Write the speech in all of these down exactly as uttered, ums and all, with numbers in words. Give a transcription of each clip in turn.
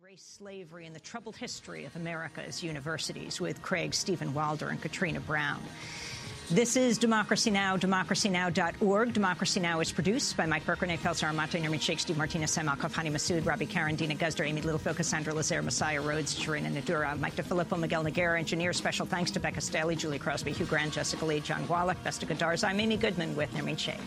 Race, Slavery, and the Troubled History of America's Universities with Craig Stephen Wilder and Katrina Brown. This is Democracy Now!, democracy now dot org. Democracy Now! Is produced by Mike Burker, Nate Felser, Armato, Nermin Sheikh, Steve Martinez, Sam Alkoff, Hani Masood, Robbie Karen, Dina Guzder, Amy Littlefield, Cassandra Lazer, Messiah Rhodes, Sharina Nadura, Mike DeFilippo, Miguel Noguera, engineer. Special thanks to Becca Staley, Julie Crosby, Hugh Grant, Jessica Lee, John Wallach, Vesta Godars. I'm Amy Goodman with Nermin Sheikh.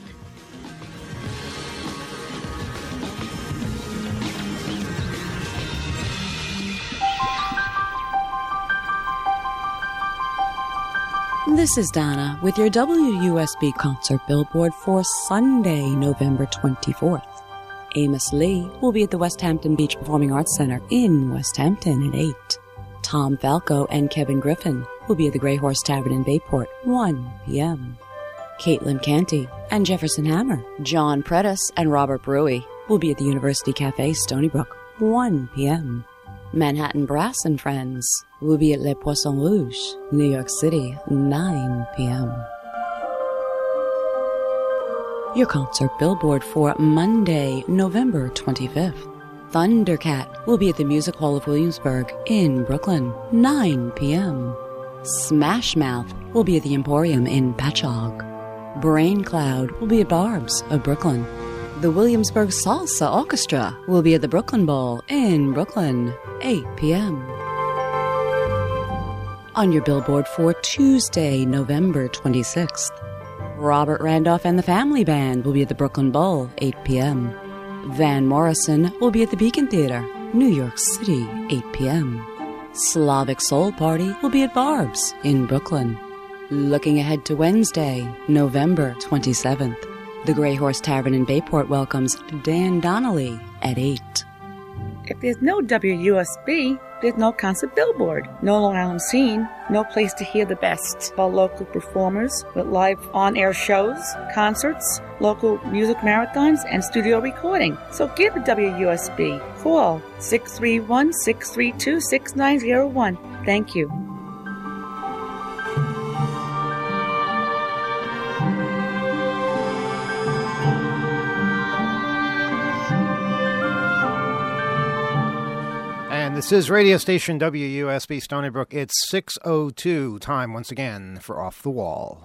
This is Donna with your W U S B concert billboard for Sunday, November twenty-fourth. Amos Lee will be at the West Hampton Beach Performing Arts Center in West Hampton at eight. Tom Falco and Kevin Griffin will be at the Grey Horse Tavern in Bayport, one p.m. Caitlin Canty and Jefferson Hammer, John Predis and Robert Brewy will be at the University Cafe, Stony Brook, one p.m. Manhattan Brass and Friends will be at Les Poissons Rouges, New York City, nine p.m. Your concert billboard for Monday, November twenty-fifth. Thundercat will be at the Music Hall of Williamsburg in Brooklyn, nine p.m. Smash Mouth will be at the Emporium in Patchogue. Brain Cloud will be at Barb's of Brooklyn. The Williamsburg Salsa Orchestra will be at the Brooklyn Bowl in Brooklyn, eight p.m. On your billboard for Tuesday, November twenty-sixth. Robert Randolph and the Family Band will be at the Brooklyn Bowl, eight p.m. Van Morrison will be at the Beacon Theater, New York City, eight p.m. Slavic Soul Party will be at Barb's in Brooklyn. Looking ahead to Wednesday, November twenty-seventh. The Grey Horse Tavern in Bayport welcomes Dan Donnelly at eight. If there's no W U S B, there's no concert billboard, no Long Island scene, no place to hear the best of our local performers with live on-air shows, concerts, local music marathons, and studio recording. So give the W U S B. Call six three one, six three two, six nine zero one. Thank you. This is radio station W U S B Stony Brook. It's six oh two. Time once again for Off the Wall.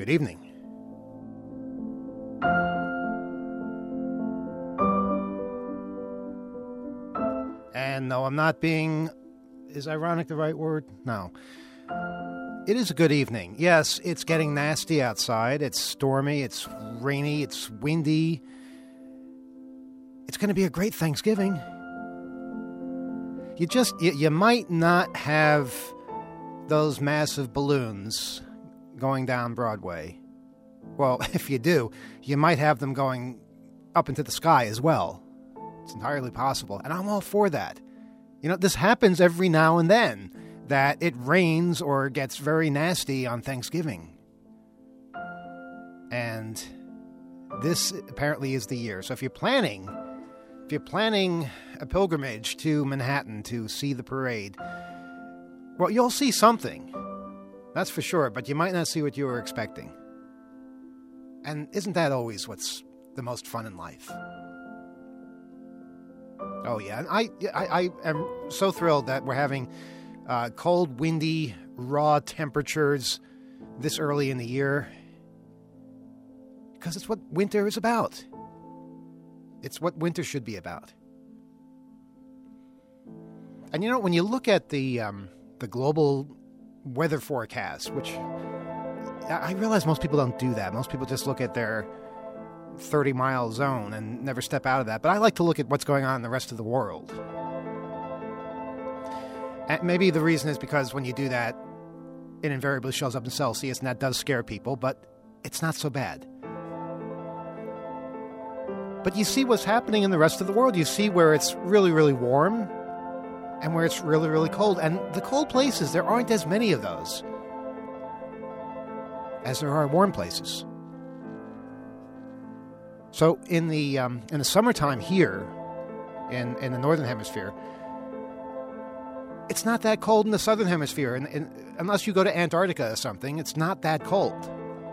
Good evening. And no, I'm not being... Is ironic the right word? No. It is a good evening. Yes, it's getting nasty outside. It's stormy. It's rainy. It's windy. It's going to be a great Thanksgiving. You just... You, you might not have those massive balloons going down Broadway. Well, if you do, you might have them going up into the sky as well. It's entirely possible, and I'm all for that. You know, this happens every now and then, that it rains or gets very nasty on Thanksgiving. And this apparently is the year. So if you're planning, if you're planning a pilgrimage to Manhattan to see the parade, well, you'll see something. That's for sure, but you might not see what you were expecting. And isn't that always what's the most fun in life? Oh, yeah. I, I, I am so thrilled that we're having uh, cold, windy, raw temperatures this early in the year. Because it's what winter is about. It's what winter should be about. And, you know, when you look at the um, the global weather forecast, which I realize most people don't do that. Most people just look at their thirty-mile zone and never step out of that. But I like to look at what's going on in the rest of the world. And maybe the reason is because when you do that, it invariably shows up in Celsius, and that does scare people, but it's not so bad. But you see what's happening in the rest of the world. You see where it's really, really warm and where it's really, really cold. And the cold places, there aren't as many of those as there are warm places. So in the um, in the summertime here, in, in the Northern Hemisphere, it's not that cold in the Southern Hemisphere. And, and unless you go to Antarctica or something, it's not that cold.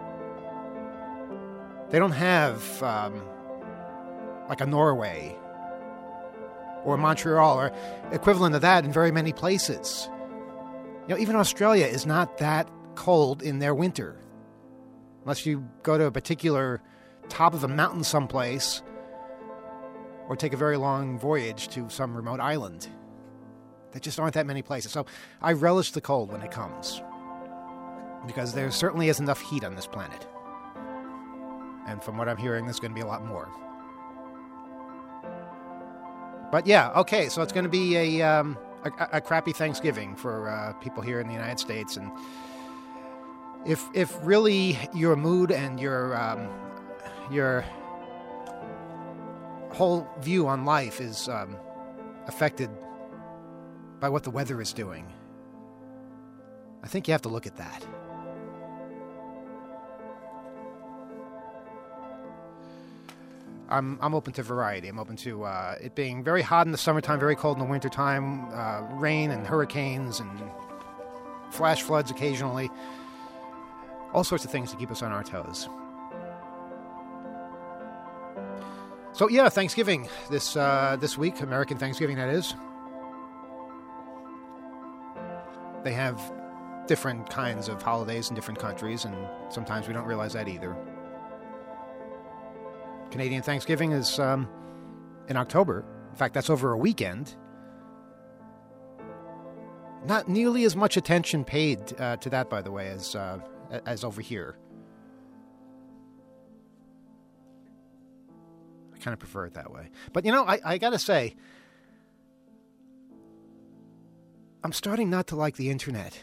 They don't have um, like a Norway or Montreal or equivalent of that in very many places. You know, even Australia is not that cold in their winter. Unless you go to a particular top of a mountain someplace or take a very long voyage to some remote island. There just aren't that many places. So I relish the cold when it comes, because there certainly is enough heat on this planet. And from what I'm hearing, there's going to be a lot more. But yeah, okay, so it's going to be a um, a, a crappy Thanksgiving for uh, people here in the United States. And if if really your mood and your um, your whole view on life is um, affected by what the weather is doing, I think you have to look at that. I'm I'm open to variety. I'm open to uh, it being very hot in the summertime, very cold in the wintertime, uh, rain and hurricanes and flash floods occasionally. All sorts of things to keep us on our toes. So yeah, Thanksgiving this uh, this week, American Thanksgiving, that is. They have different kinds of holidays in different countries, and sometimes we don't realize that either. Canadian Thanksgiving is um, in October. In fact, that's over a weekend. Not nearly as much attention paid uh, to that, by the way, as uh, as over here. I kind of prefer it that way. But, you know, I, I got to say, I'm starting not to like the internet.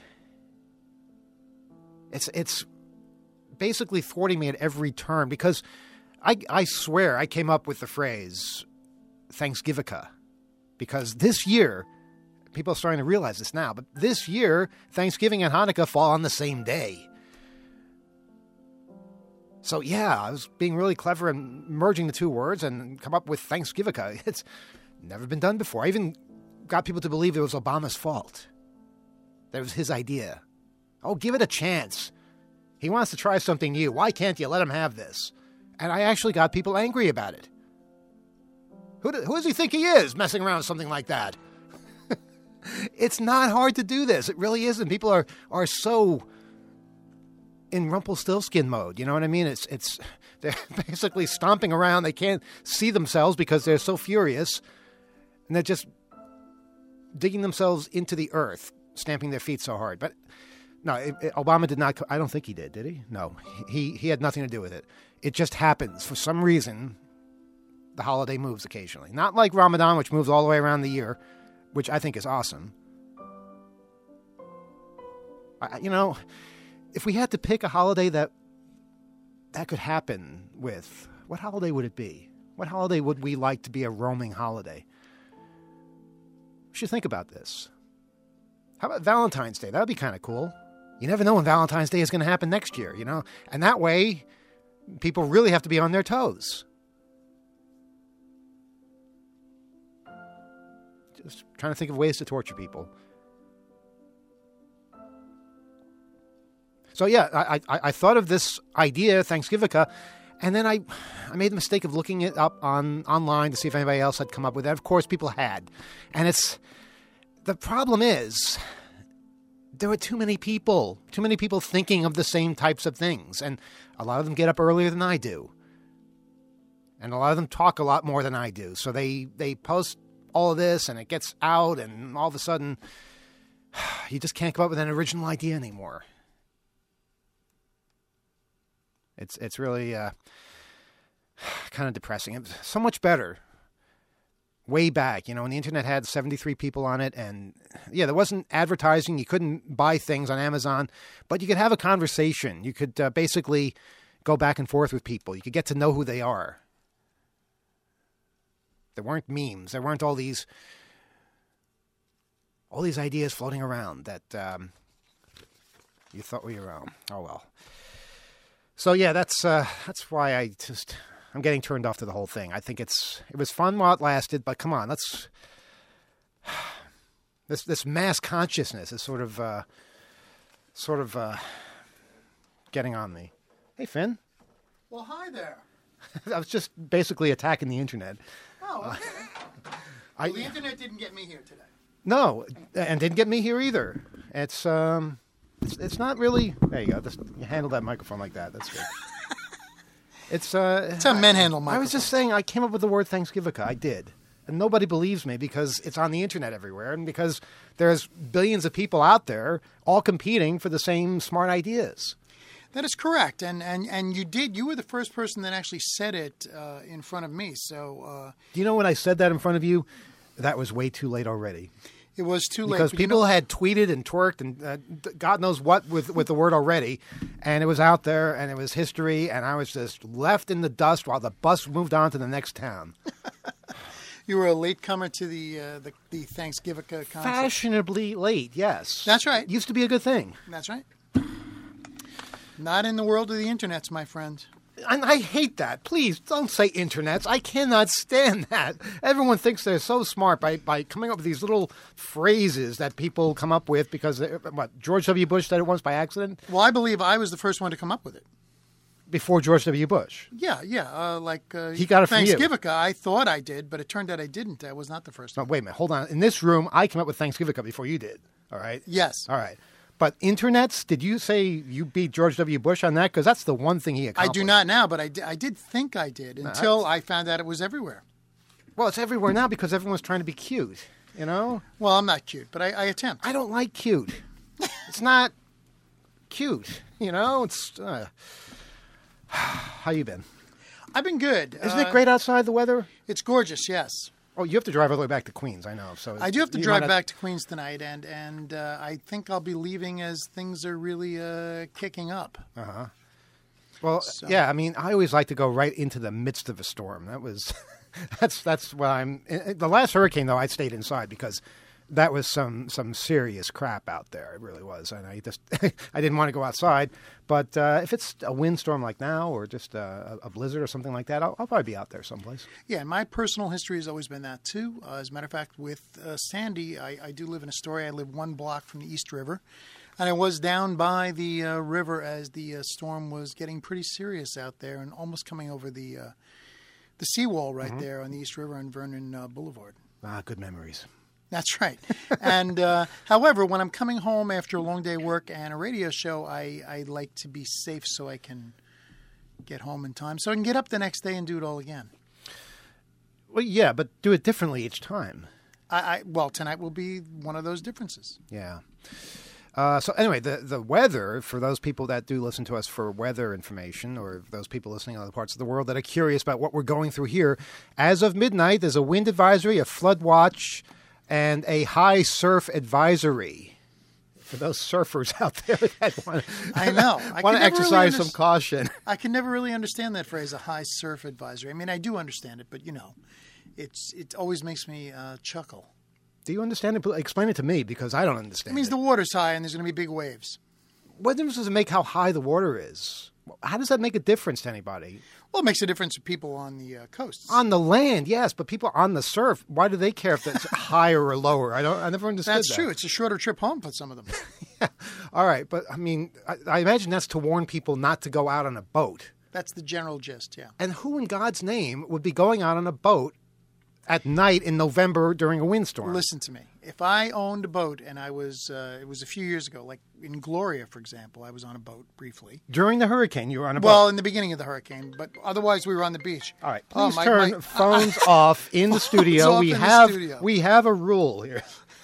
It's it's basically thwarting me at every turn, because I, I swear I came up with the phrase Thanksgivica, because this year, people are starting to realize this now, but this year, Thanksgiving and Hanukkah fall on the same day. So yeah, I was being really clever and merging the two words and come up with Thanksgivica. It's never been done before. I even got people to believe it was Obama's fault. That was his idea. Oh, give it a chance. He wants to try something new. Why can't you let him have this? And I actually got people angry about it. Who, do, who does he think he is, messing around with something like that? It's not hard to do this. It really isn't. People are, are so in Rumpelstiltskin mode. You know what I mean? It's it's they're basically stomping around. They can't see themselves because they're so furious, and they're just digging themselves into the earth, stamping their feet so hard. But no, it, it, Obama did not. I don't think he did. Did he? No, he he had nothing to do with it. It just happens for some reason. The holiday moves occasionally, not like Ramadan, which moves all the way around the year, which I think is awesome. I, you know, if we had to pick a holiday that that could happen with, what holiday would it be? What holiday would we like to be a roaming holiday? We should think about this. How about Valentine's Day? That would be kind of cool. You never know when Valentine's Day is going to happen next year, you know? And that way, people really have to be on their toes. Just trying to think of ways to torture people. So yeah, I, I, I thought of this idea, Thanksgivica, and then I I made the mistake of looking it up on online to see if anybody else had come up with it. Of course, people had. And it's the problem is there were too many people, too many people thinking of the same types of things. And a lot of them get up earlier than I do. And a lot of them talk a lot more than I do. So they, they post all of this and it gets out and all of a sudden you just can't come up with an original idea anymore. It's it's really uh, kind of depressing. It was so much better way back, you know, when the internet had seventy-three people on it. And yeah, there wasn't advertising. You couldn't buy things on Amazon, but you could have a conversation. You could uh, basically go back and forth with people. You could get to know who they are. There weren't memes. There weren't all these all these ideas floating around that um, you thought were your own. Oh, well. So yeah, that's uh, that's why I just I'm getting turned off to the whole thing. I think it's it was fun while it lasted, but come on, let's this this mass consciousness is sort of uh, sort of uh, getting on me. Hey, Finn. Well, hi there. I was just basically attacking the internet. Oh, okay. Uh, well, the internet didn't get me here today. No, and didn't get me here either. It's um. It's, it's not really. There you go. Just, you handle that microphone like that. That's good. It's uh. It's a men handle microphone. I was just saying. I came up with the word Thanksgivica. I did, and nobody believes me because it's on the internet everywhere, and because there's billions of people out there all competing for the same smart ideas. That is correct, and and and you did. You were the first person that actually said it uh, in front of me. So. Uh, Do you know when I said that in front of you? That was way too late already. It was too late. Because people you know, had tweeted and twerked and uh, God knows what with, with the word already. And it was out there and it was history. And I was just left in the dust while the bus moved on to the next town. You were a latecomer to the, uh, the, the Thanksgivica concept. Fashionably late, yes. That's right. It used to be a good thing. That's right. Not in the world of the internets, my friend. And I hate that. Please don't say internets. I cannot stand that. Everyone thinks they're so smart by, by coming up with these little phrases that people come up with because, what, George W. Bush said it once by accident? Well, I believe I was the first one to come up with it. Before George W. Bush? Yeah, yeah. Uh, like uh, he got it from you. Thanksgivica, I thought I did, but it turned out I didn't. I was not the first one. No, wait a minute. Hold on. In this room, I came up with Thanksgivica before you did. All right? Yes. All right. But internets, did you say you beat George W. Bush on that? Because that's the one thing he accomplished. I do not now, but I did, I did think I did until no, I found out it was everywhere. Well, it's everywhere now because everyone's trying to be cute, you know? Well, I'm not cute, but I, I attempt. I don't like cute. It's not cute, you know? It's uh... How you been? I've been good. Isn't uh, it great outside, the weather? It's gorgeous, yes. Oh, you have to drive all the way back to Queens, I know. So I do have to drive back have... to Queens tonight, and and uh, I think I'll be leaving as things are really uh, kicking up. Uh-huh. Well, so. yeah, I mean, I always like to go right into the midst of a storm. That was, that's that's what I'm, the last hurricane, though, I stayed inside because that was some some serious crap out there. It really was. And I just, I didn't want to go outside. But uh, if it's a windstorm like now or just a, a blizzard or something like that, I'll, I'll probably be out there someplace. Yeah, my personal history has always been that, too. Uh, as a matter of fact, with uh, Sandy, I, I do live in Astoria. I live one block from the East River. And I was down by the uh, river as the uh, storm was getting pretty serious out there and almost coming over the, uh, the seawall right mm-hmm. there on the East River on Vernon uh, Boulevard. Ah, good memories. That's right. And uh, however, when I'm coming home after a long day of work and a radio show, I, I like to be safe so I can get home in time, so I can get up the next day and do it all again. Well, yeah, but do it differently each time. I, I well, tonight will be one of those differences. Yeah. Uh, so anyway, the the weather, for those people that do listen to us for weather information, or those people listening in other parts of the world that are curious about what we're going through here, as of midnight, there's a wind advisory, a flood watch, and a high surf advisory. For those surfers out there that want, I know. I want to exercise really some caution. I can never really understand that phrase, a high surf advisory. I mean, I do understand it, but, you know, it's it always makes me uh, chuckle. Do you understand it? Explain it to me, because I don't understand it. Means it. the water's high and there's going to be big waves. What difference does it make how high the water is? How does that make a difference to anybody? Well, it makes a difference to people on the uh, coasts. On the land, yes, but people on the surf, why do they care if it's higher or lower? I don't. I never understood that's that. That's true. It's a shorter trip home for some of them. Yeah. All right, but I mean, I, I imagine that's to warn people not to go out on a boat. That's the general gist, yeah. And who in God's name would be going out on a boat at night in November during a windstorm? Listen to me. If I owned a boat and I was, uh, it was a few years ago, like in Gloria, for example, I was on a boat briefly. During the hurricane, you were on a boat? Well, in the beginning of the hurricane, but otherwise we were on the beach. All right, please oh, my, turn my, phones off in the studio. We in have the studio. we have a rule here.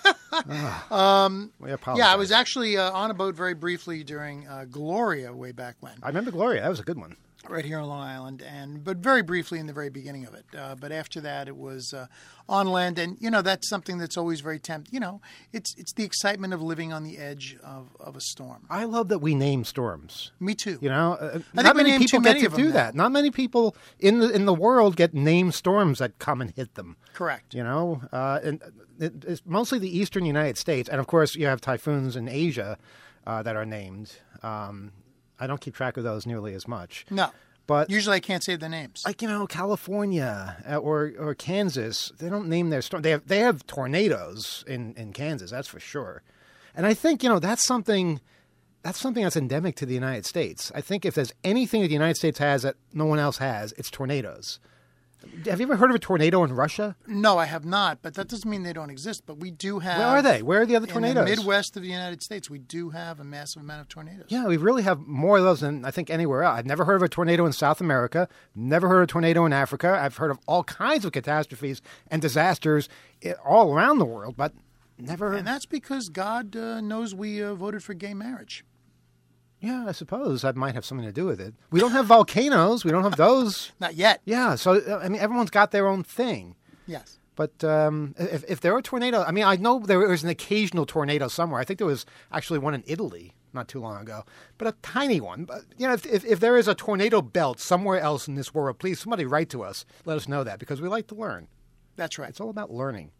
oh, um, we apologize. Yeah, I was actually uh, on a boat very briefly during uh, Gloria way back when. I remember Gloria. That was a good one. Right here on Long Island, and but very briefly in the very beginning of it. Uh, but after that, it was uh, on land, and you know that's something that's always very tempting. You know, it's it's the excitement of living on the edge of, of a storm. I love that we name storms. Me too. You know, uh, I not think many people many get to do that. that. Not many people in the in the world get named storms that come and hit them. Correct. You know, uh, and it, it's mostly the eastern United States, and of course you have typhoons in Asia uh, that are named. Um, I don't keep track of those nearly as much. No. But usually I can't say the names. Like, you know, California or or Kansas, they don't name their storm. They have they have tornadoes in, in Kansas, that's for sure. And I think, you know, that's something that's something that's endemic to the United States. I think if there's anything that the United States has that no one else has, it's tornadoes. Have you ever heard of a tornado in Russia? No, I have not, but that doesn't mean they don't exist. But we do have... Where are they? Where are the other tornadoes? In the Midwest of the United States, we do have a massive amount of tornadoes. Yeah, we really have more of those than I think anywhere else. I've never heard of a tornado in South America, never heard of a tornado in Africa. I've heard of all kinds of catastrophes and disasters all around the world, but never... And that's because God uh, knows we uh, voted for gay marriage. Yeah, I suppose that might have something to do with it. We don't have volcanoes. We don't have those. Not yet. Yeah, so, I mean, everyone's got their own thing. Yes. But um, if, if there are tornadoes, I mean, I know there was an occasional tornado somewhere. I think there was actually one in Italy not too long ago, but a tiny one. But, you know, if, if, if there is a tornado belt somewhere else in this world, please, somebody write to us. Let us know that, because we like to learn. That's right. It's all about learning.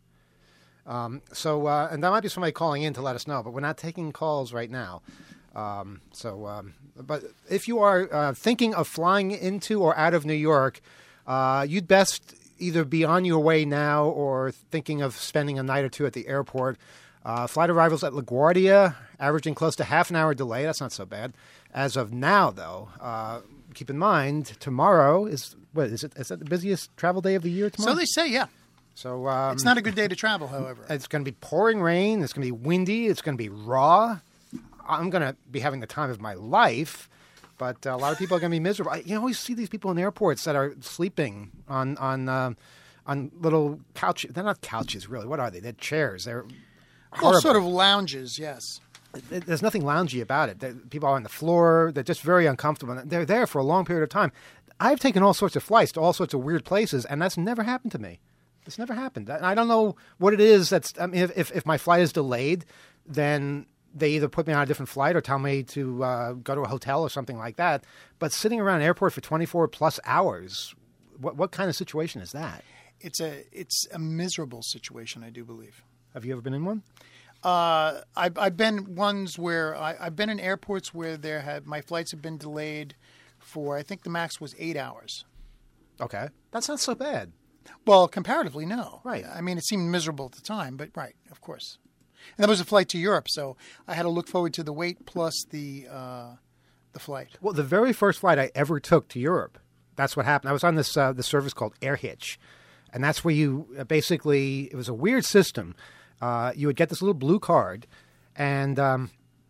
Um, so, uh, and there might be somebody calling in to let us know, but we're not taking calls right now. Um, so, um, but if you are uh, thinking of flying into or out of New York, uh, you'd best either be on your way now or thinking of spending a night or two at the airport. Uh, flight arrivals at LaGuardia, averaging close to half an hour delay. That's not so bad. As of now, though, uh, keep in mind, tomorrow is, what, is it, is that the busiest travel day of the year tomorrow? So they say, yeah. So um, it's not a good day to travel, however. It's going to be pouring rain. It's going to be windy. It's going to be raw. I'm going to be having the time of my life, but a lot of people are going to be miserable. I, you always see these people in airports that are sleeping on on uh, on little couches. They're not couches, really. What are they? They're chairs. They're horrible. Well, sort of lounges, yes. There's nothing loungy about it. They're, people are on the floor. They're just very uncomfortable. They're there for a long period of time. I've taken all sorts of flights to all sorts of weird places, and that's never happened to me. It's never happened. I don't know what it is. That's. I mean, if if my flight is delayed, then they either put me on a different flight or tell me to uh, go to a hotel or something like that. But sitting around an airport for twenty-four plus hours, what what kind of situation is that? It's a it's a miserable situation, I do believe. Have you ever been in one? Uh, I've I've been ones where I, I've been in airports where there had my flights have been delayed for, I think the max was eight hours. Okay, that's not so bad. Well, comparatively, no. Right. I mean, it seemed miserable at the time, but right, of course. And that was a flight to Europe, so I had to look forward to the wait plus the uh, the flight. Well, the very first flight I ever took to Europe, that's what happened. I was on this uh, this service called AirHitch, and that's where you uh, basically, it was a weird system. uh, you would get this little blue card, and um,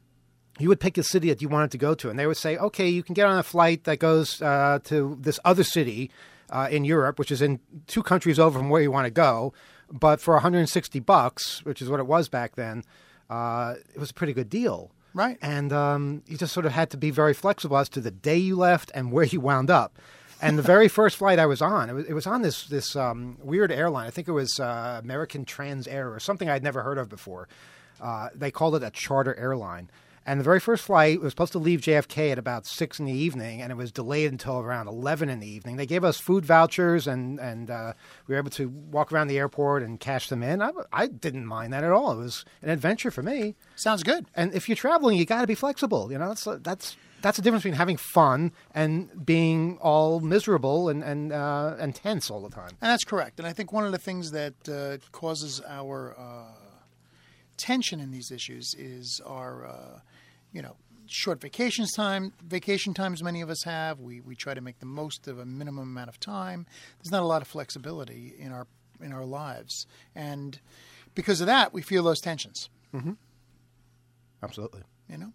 you would pick a city that you wanted to go to. And they would say, okay, you can get on a flight that goes uh, to this other city uh, in Europe, which is in two countries over from where you want to go. But for one hundred sixty bucks, which is what it was back then, uh, it was a pretty good deal. Right. And um, you just sort of had to be very flexible as to the day you left and where you wound up. And the very first flight I was on, it was, it was on this this um, weird airline. I think it was uh, American Trans Air or something I'd never heard of before. Uh, they called it a charter airline. And the very first flight was supposed to leave J F K at about six in the evening, and it was delayed until around eleven in the evening. They gave us food vouchers, and, and uh, we were able to walk around the airport and cash them in. I, I didn't mind that at all. It was an adventure for me. Sounds good. And if you're traveling, you got to be flexible. You know, that's that's that's the difference between having fun and being all miserable and and uh, and tense all the time. And that's correct. And I think one of the things that uh, causes our uh, tension in these issues is our, uh, you know, short vacation time. Vacation times many of us have. We we try to make the most of a minimum amount of time. There's not a lot of flexibility in our in our lives, and because of that, we feel those tensions. Mm-hmm. Absolutely. You know.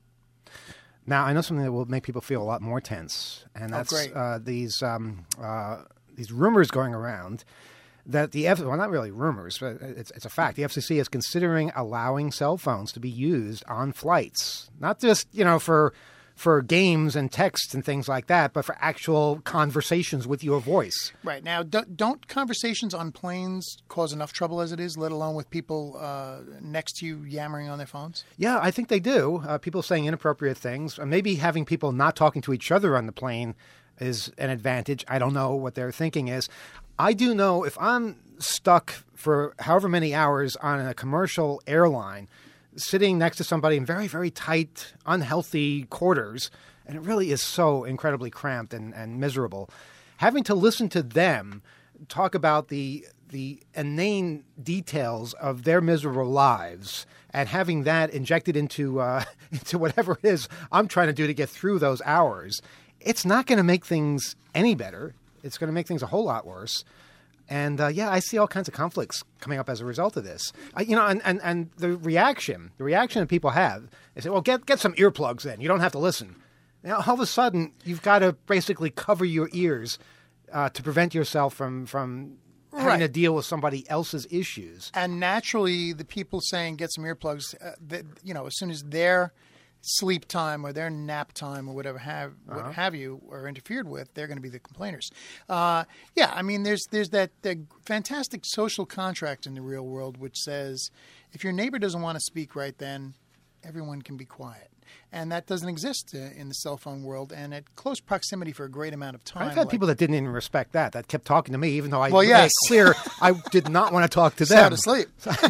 Now, I know something that will make people feel a lot more tense, and that's oh, great. Uh, these um, uh, these rumors going around that the F- well, not really rumors, but it's it's a fact. The F C C is considering allowing cell phones to be used on flights, not just you know for for games and texts and things like that, but for actual conversations with your voice. Right. Now, don't, don't conversations on planes cause enough trouble as it is, let alone with people uh, next to you yammering on their phones? Yeah, I think they do. Uh, people saying inappropriate things. Uh, maybe having people not talking to each other on the plane is an advantage. I don't know what their thinking is. I do know if I'm stuck for however many hours on a commercial airline, sitting next to somebody in very, very tight, unhealthy quarters, and it really is so incredibly cramped and, and miserable. Having to listen to them talk about the the inane details of their miserable lives and having that injected into uh, into whatever it is I'm trying to do to get through those hours, it's not going to make things any better. It's going to make things a whole lot worse. And, uh, yeah, I see all kinds of conflicts coming up as a result of this. I, you know, and, and, and the reaction, the reaction that people have is, say, well, get get some earplugs in. You don't have to listen. Now, all of a sudden, you've got to basically cover your ears uh, to prevent yourself from, from having right. to deal with somebody else's issues. And naturally, the people saying get some earplugs, uh, that, you know, as soon as their sleep time or their nap time or whatever have uh-huh. what have you are interfered with, they're going to be the complainers. Uh, yeah, I mean, there's there's that, that fantastic social contract in the real world which says if your neighbor doesn't want to speak right then, everyone can be quiet. And that doesn't exist uh, in the cell phone world and at close proximity for a great amount of time. I've had like, people that didn't even respect that, that kept talking to me, even though I well, made yes. it clear I did not want to talk to them. Sound asleep.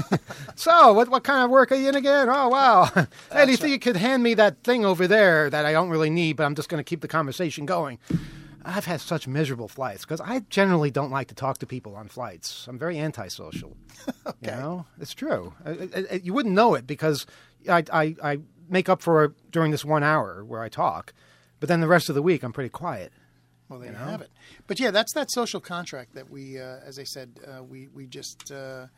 So, what what kind of work are you in again? Oh, wow. Hey, do you think right. you could hand me that thing over there that I don't really need, but I'm just going to keep the conversation going? I've had such miserable flights because I generally don't like to talk to people on flights. I'm very antisocial. Okay. You know, it's true. I, I, I, you wouldn't know it because I, I, I make up for it during this one hour where I talk, but then the rest of the week I'm pretty quiet. Well, there you, you know? have it. But yeah, that's that social contract that we, uh, as I said, uh, we we just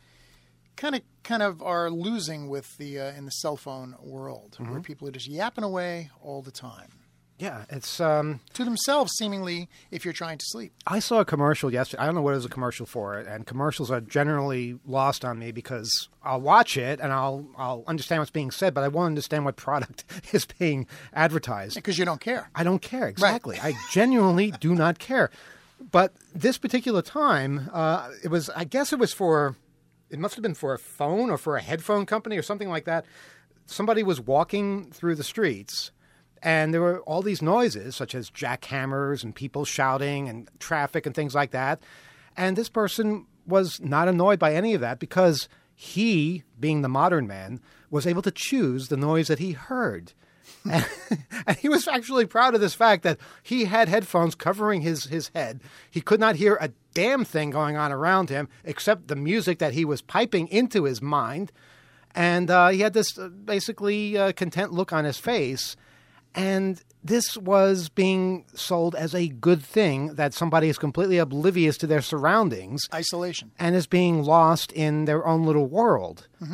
kind of kind of are losing with the uh, in the cell phone world, mm-hmm. where people are just yapping away all the time. Yeah, it's um, to themselves, seemingly, if you're trying to sleep. I saw a commercial yesterday. I don't know what it was a commercial for, and commercials are generally lost on me because I'll watch it and I'll I'll understand what's being said, but I won't understand what product is being advertised. Because you don't care. I don't care, exactly. Right. I genuinely do not care. But this particular time, uh, it was, I guess it was for, it must have been for a phone or for a headphone company or something like that. Somebody was walking through the streets, and there were all these noises, such as jackhammers and people shouting and traffic and things like that. And this person was not annoyed by any of that because he, being the modern man, was able to choose the noise that he heard. and, and he was actually proud of this fact that he had headphones covering his, his head. He could not hear a damn thing going on around him except the music that he was piping into his mind. And uh, he had this uh, basically uh, content look on his face. And this was being sold as a good thing, that somebody is completely oblivious to their surroundings. Isolation. And is being lost in their own little world. Mm-hmm.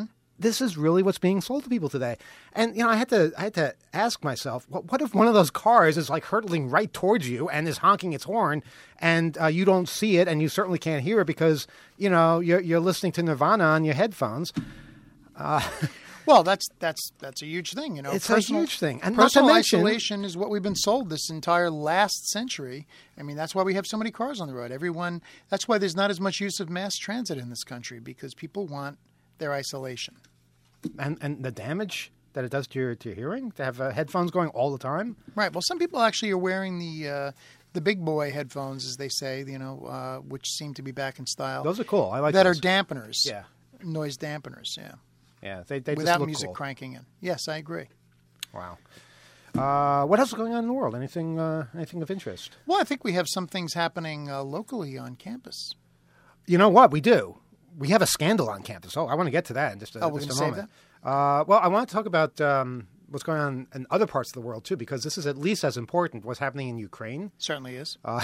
this is really what's being sold to people today. And, you know, I had to I had to ask myself, what, what if one of those cars is like hurtling right towards you and is honking its horn and uh, you don't see it and you certainly can't hear it because, you know, you're, you're listening to Nirvana on your headphones. Uh, well, that's that's that's a huge thing, you know. It's personal, a huge thing. And personal not to mention, isolation is what we've been sold this entire last century. I mean, that's why we have so many cars on the road. Everyone, that's why there's not as much use of mass transit in this country, because people want their isolation. And and the damage that it does to your to your hearing, to have uh, headphones going all the time. Right. Well, some people actually are wearing the uh, the big boy headphones, as they say, you know, uh, which seem to be back in style. Those are cool. I like that those. are dampeners. Yeah. Noise dampeners. Yeah. Yeah. They they without just look music cool. cranking in. Yes, I agree. Wow. Uh, what else is going on in the world? Anything uh, anything of interest? Well, I think we have some things happening uh, locally on campus. You know what? We do. We have a scandal on campus. Oh, I want to get to that in just a, oh, we're just a save moment. That? Uh, well, I want to talk about um, what's going on in other parts of the world, too, because this is at least as important, what's happening in Ukraine. Certainly is. Uh,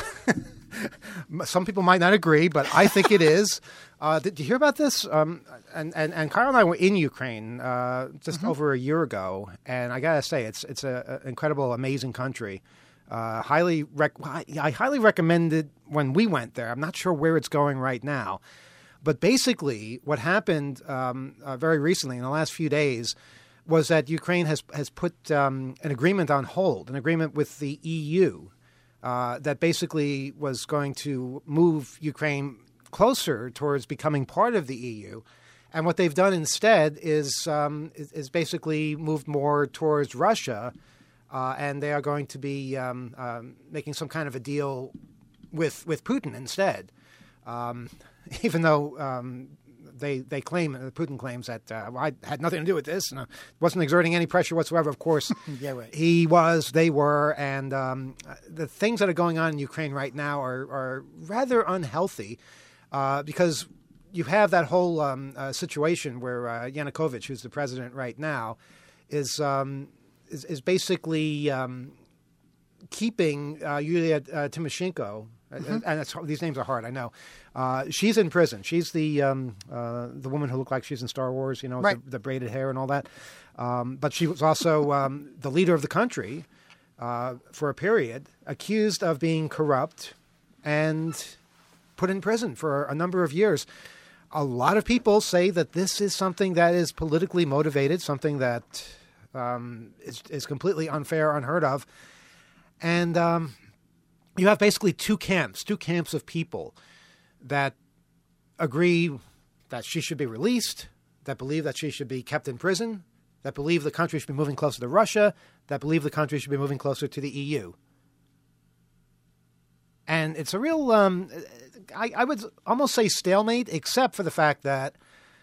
some people might not agree, but I think it is. Uh, did you hear about this? Um, and, and, and Kyle and I were in Ukraine uh, just mm-hmm. over a year ago, and I got to say, it's it's an incredible, amazing country. Uh, highly rec- I, I highly recommend it when we went there. I'm not sure where it's going right now. But basically, what happened um, uh, very recently, in the last few days, was that Ukraine has has put um, an agreement on hold, an agreement with the E U uh, that basically was going to move Ukraine closer towards becoming part of the E U. And what they've done instead is um, is, is basically moved more towards Russia, uh, and they are going to be um, um, making some kind of a deal with with Putin instead. Um, even though um, they they claim, uh, Putin claims that uh, well, I had nothing to do with this and I wasn't exerting any pressure whatsoever. Of course, yeah, right. He was, they were, and um, the things that are going on in Ukraine right now are, are rather unhealthy uh, because you have that whole um, uh, situation where uh, Yanukovych, who's the president right now, is um, is, is basically um, keeping uh, Yulia uh, Tymoshenko. Mm-hmm. And it's, these names are hard, I know. Uh, she's in prison. She's the um, uh, the woman who looked like she's in Star Wars, you know, right. with the, the braided hair and all that. Um, but she was also um, the leader of the country uh, for a period, accused of being corrupt and put in prison for a number of years. A lot of people say that this is something that is politically motivated, something that um, is, is completely unfair, unheard of. And um, you have basically two camps, two camps of people that agree that she should be released, that believe that she should be kept in prison, that believe the country should be moving closer to Russia, that believe the country should be moving closer to the E U. And it's a real, um, I, I would almost say stalemate, except for the fact that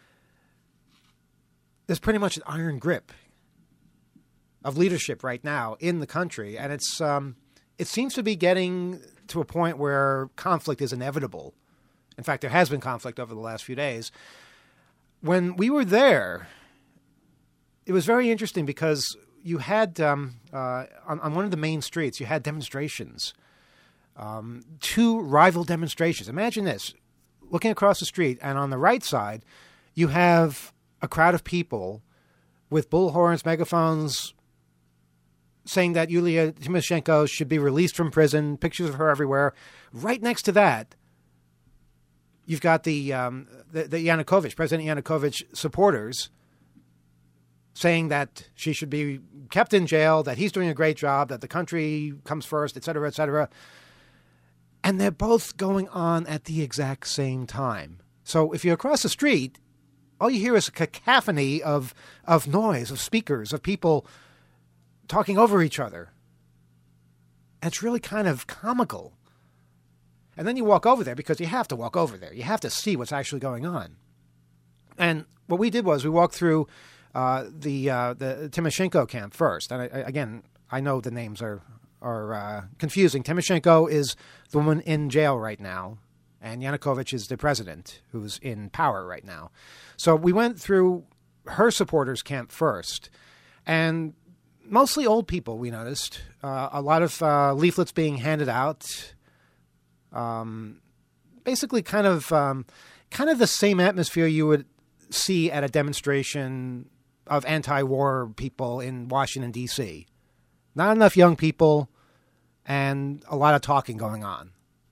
there's pretty much an iron grip of leadership right now in the country. And it's um, it seems to be getting to a point where conflict is inevitable. In fact, there has been conflict over the last few days. When we were there, it was very interesting because you had, um, uh, on, on one of the main streets, you had demonstrations. Um, two rival demonstrations. Imagine this, looking across the street, and on the right side, you have a crowd of people with bullhorns, megaphones, saying that Yulia Tymoshenko should be released from prison, pictures of her everywhere. Right next to that, you've got the, um, the, the Yanukovych, President Yanukovych supporters saying that she should be kept in jail, that he's doing a great job, that the country comes first, et cetera, et cetera. And they're both going on at the exact same time. So if you're across the street, all you hear is a cacophony of of noise, of speakers, of people talking over each other. And it's really kind of comical. And then you walk over there because you have to walk over there. You have to see what's actually going on. And what we did was we walked through uh, the uh, the Tymoshenko camp first. And I, I, again, I know the names are are uh, confusing. Tymoshenko is the woman in jail right now, and Yanukovych is the president who's in power right now. So we went through her supporters' camp first, and mostly old people, we noticed. Uh, a lot of uh, leaflets being handed out. Um, basically kind of um, kind of the same atmosphere you would see at a demonstration of anti-war people in Washington, D C. Not enough young people and a lot of talking going on.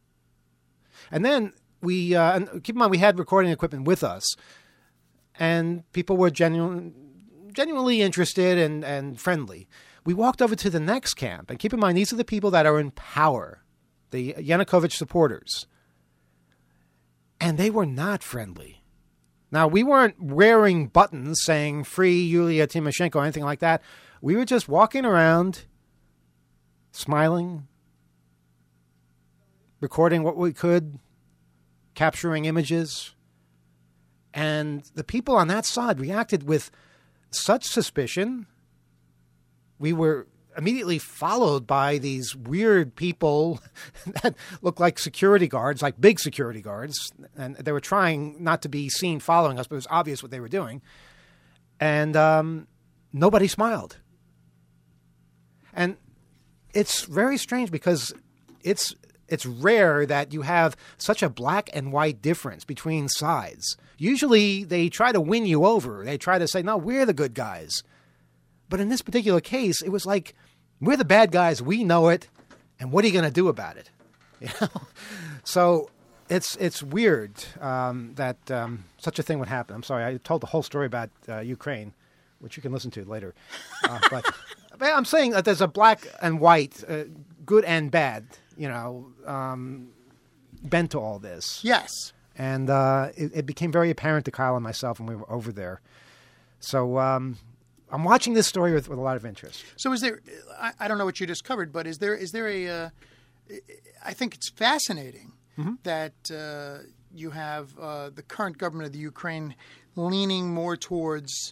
And then we, uh, and keep in mind, we had recording equipment with us, and people were genuine, genuinely interested and, and friendly. We walked over to the next camp, and keep in mind, these are the people that are in power, the Yanukovych supporters. And they were not friendly. Now, we weren't wearing buttons saying free Yulia Tymoshenko or anything like that. We were just walking around, smiling, recording what we could, capturing images. And the people on that side reacted with such suspicion. We were immediately followed by these weird people that looked like security guards, like big security guards. And they were trying not to be seen following us, but it was obvious what they were doing. And um, nobody smiled. And it's very strange because it's it's rare that you have such a black and white difference between sides. Usually they try to win you over. They try to say, no, we're the good guys. But in this particular case, it was like, we're the bad guys, we know it, and what are you going to do about it? You know? So it's it's weird um, that um, such a thing would happen. I'm sorry, I told the whole story about uh, Ukraine, which you can listen to later. Uh, but, but I'm saying that there's a black and white, uh, good and bad, you know, um, bent to all this. Yes. And uh, it, it became very apparent to Kyle and myself when we were over there. So um, I'm watching this story with, with a lot of interest. So is there, I, I don't know what you just covered, but is there is there a, uh, I think it's fascinating mm-hmm. that uh, you have uh, the current government of the Ukraine leaning more towards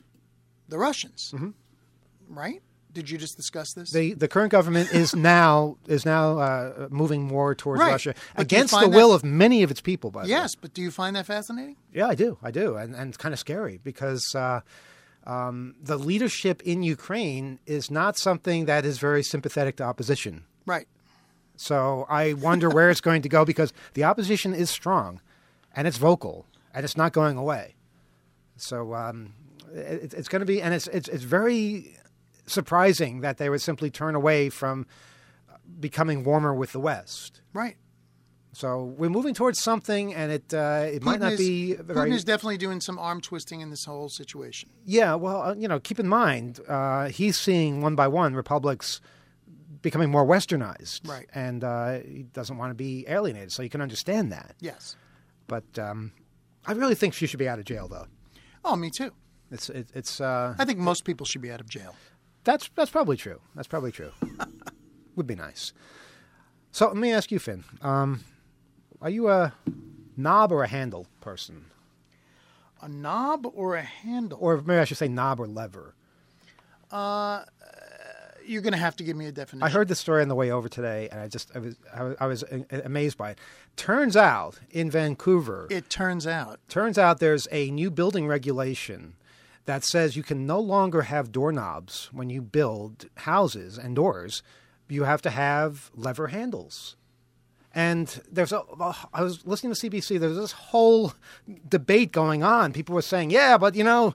the Russians, mm-hmm. right? Did you just discuss this? The the current government is now is now uh, moving more towards right. Russia but against the will that... of many of its people. By the yes, way. But do you find that fascinating? Yeah, I do. I do, and and it's kind of scary because uh, um, the leadership in Ukraine is not something that is very sympathetic to opposition. Right. So I wonder where it's going to go because the opposition is strong, and it's vocal, and it's not going away. So um, it, it's going to be, and it's it's it's very surprising that they would simply turn away from becoming warmer with the West. Right. So we're moving towards something, and it uh, it Putin might not is, be very... Putin is definitely doing some arm twisting in this whole situation. Yeah, well, uh, you know, keep in mind, uh, he's seeing one by one republics becoming more westernized. Right. And uh, he doesn't want to be alienated, so you can understand that. Yes. But um, I really think she should be out of jail, though. Oh, me too. It's it, it's. Uh, I think most people should be out of jail. That's that's probably true. That's probably true. Would be nice. So let me ask you, Finn. Um, are you a knob or a handle person? A knob or a handle? Or maybe I should say knob or lever. Uh, you're going to have to give me a definition. I heard this story on the way over today, and I just I was I was, I was amazed by it. Turns out in Vancouver, it turns out turns out there's a new building regulation that says you can no longer have doorknobs when you build houses and doors. You have to have lever handles. And there's a, I was listening to C B C, there's this whole debate going on. People were saying, yeah, but, you know,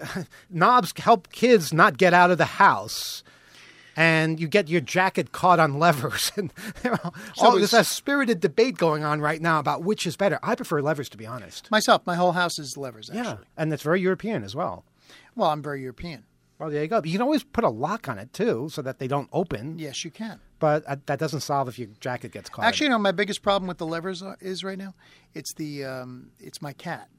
knobs help kids not get out of the house. And you get your jacket caught on levers. And you know, so all, there's a spirited debate going on right now about which is better. I prefer levers, to be honest. Myself, my whole house is levers, actually. Yeah, and it's very European as well. Well, I'm very European. Well, there you go. But you can always put a lock on it, too, so that they don't open. Yes, you can. But uh, that doesn't solve if your jacket gets caught. Actually, you know, my biggest problem with the levers is right now, it's the um, it's my cat.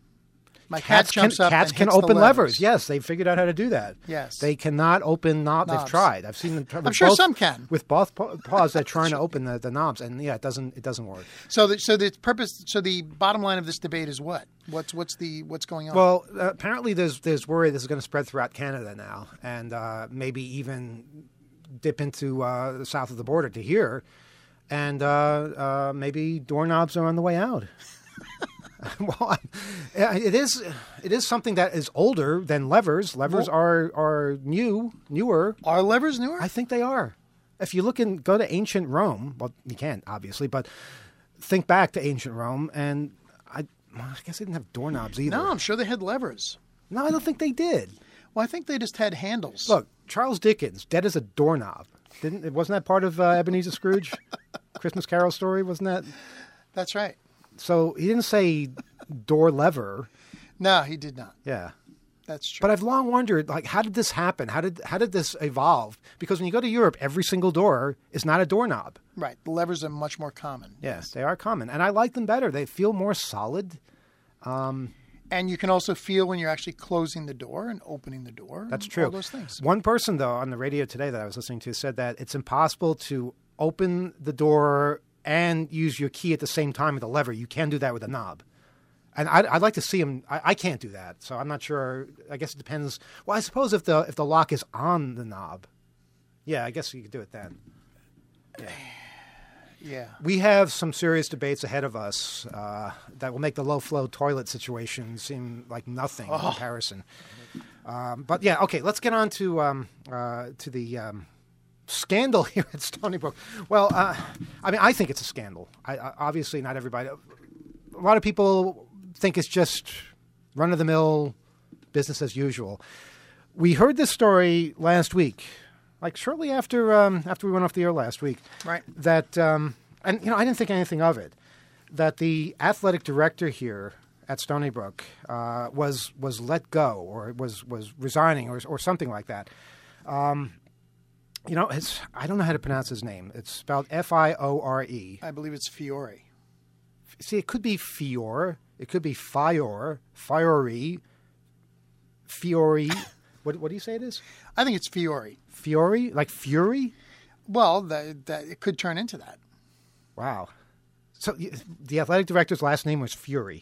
My cats cat jumps can, up Cats and can hits open the levers. levers. Yes, they've figured out how to do that. Yes. They cannot open knobs. knobs. They've tried. I've seen them try. I'm sure both, some can. With both paws, they're trying to open the, the knobs, and yeah, it doesn't it doesn't work. So, the, so the purpose, so the bottom line of this debate is what? What's what's the what's going on? Well, uh, apparently there's there's worry this is going to spread throughout Canada now, and uh, maybe even dip into uh, the south of the border to here, and uh, uh, maybe doorknobs are on the way out. Well, it is it is something that is older than levers. Levers well, are are new, newer. Are levers newer? I think they are. If you look and go to ancient Rome, well, you can't obviously, but think back to ancient Rome, and I well, I guess they didn't have doorknobs either. No, I'm sure they had levers. No, I don't think they did. Well, I think they just had handles. Look, Charles Dickens, dead as a doorknob. Didn't wasn't that part of uh, Ebenezer Scrooge? Christmas Carol story, wasn't that? That's right. So he didn't say door lever. No, he did not. Yeah. That's true. But I've long wondered, like, how did this happen? How did how did this evolve? Because when you go to Europe, every single door is not a doorknob. Right. The levers are much more common. Yes, they are common. And I like them better. They feel more solid. Um, and you can also feel when you're actually closing the door and opening the door. That's true. All those things. One person, though, on the radio today that I was listening to said that it's impossible to open the door and use your key at the same time with a lever. You can do that with a knob. And I'd, I'd like to see him. I, I can't do that, so I'm not sure. I guess it depends. Well, I suppose if the if the lock is on the knob, yeah, I guess you could do it then. Yeah. Yeah. We have some serious debates ahead of us uh, that will make the low flow toilet situation seem like nothing Oh. in comparison. Um, but yeah, okay. Let's get on to um, uh, to the um, scandal here at Stony Brook. Well, uh, I mean, I think it's a scandal. I, I, obviously, not everybody. A lot of people think it's just run-of-the-mill business as usual. We heard this story last week, like shortly after um, after we went off the air last week. Right. That um, and you know I didn't think anything of it. That the athletic director here at Stony Brook uh, was was let go or was was resigning or or something like that. Um, you know, it's I don't know how to pronounce his name. It's spelled F I O R E. I believe it's Fiore. See, it could be Fior. It could be Fior, Fiore, Fiore. What what do you say it is? I think it's Fiore. Fiore, like Fury. Well, that, that it could turn into that. Wow. So y- the athletic director's last name was Fury.